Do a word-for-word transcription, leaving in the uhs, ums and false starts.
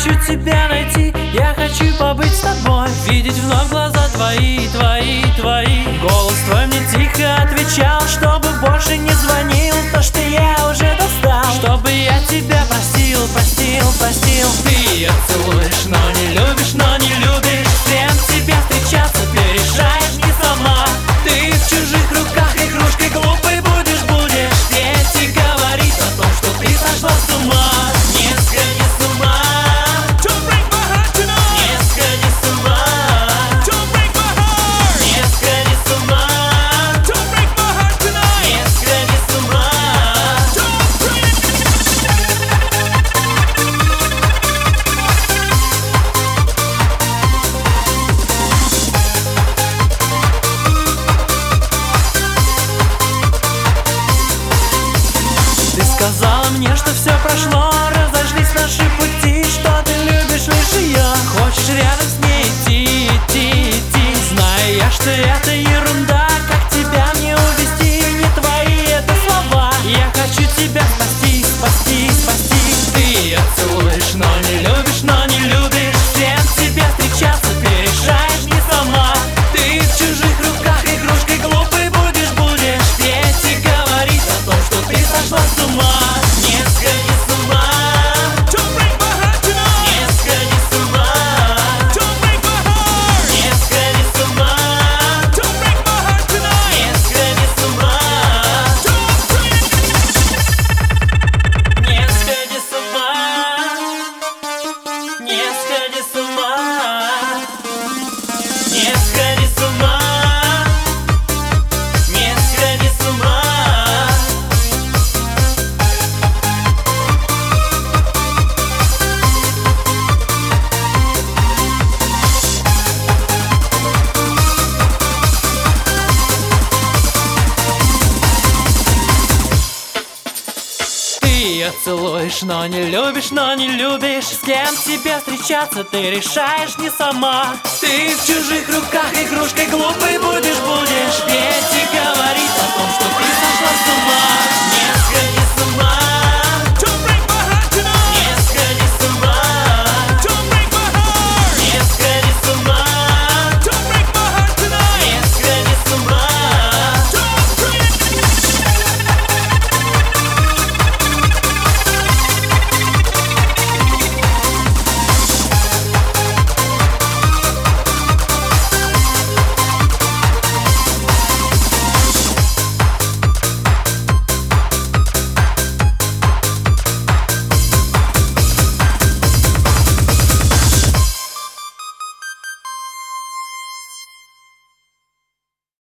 хочу тебя найти, я хочу побыть с тобой, видеть вновь глаза твои, твои, твои. Голос твой мне тихо отвечал, чтобы больше не звонил, то, что я уже достал, чтобы я тебя простил, простил, простил. Ты ее целуешь, но не любишь, но не любишь. С кем тебе встречаться, ты решаешь не сама. Ты в чужих руках игрушкой глупой будешь, будешь петь и говорить о том, что ты сошла с ума. Не сходи с ума, не сходи с ума, не сходи с ума, не сходи с ума. Ты сказала мне, что все прошло, разошлись наши пути, что ты любишь лишь ее, хочешь рядом с ней идти, идти, идти. Знаю я, что это ерунда, как тебя мне увести, не твои это слова. Я хочу тебя спасти, спасти, спасти. Ты ее целуешь, но не любишь, но не любишь. С кем тебе встречаться, ты решаешь не сама. Ты в чужих руках игрушкой глупой будешь, будешь петь и говорить о том, что ты сошла с ума. Не сходи с ума, не сходи с ума, не сходи с ума, не сходи с ума, не сходи с ума, не сходи с ума, не сходи с ума, не сходи с ума. Ты ее целуешь, но не любишь, но не любишь. С кем тебе встречаться, ты решаешь не сама. Ты в чужих руках игрушкой глупой будешь, будешь петь и говорить о том, что ты сошла с ума. Не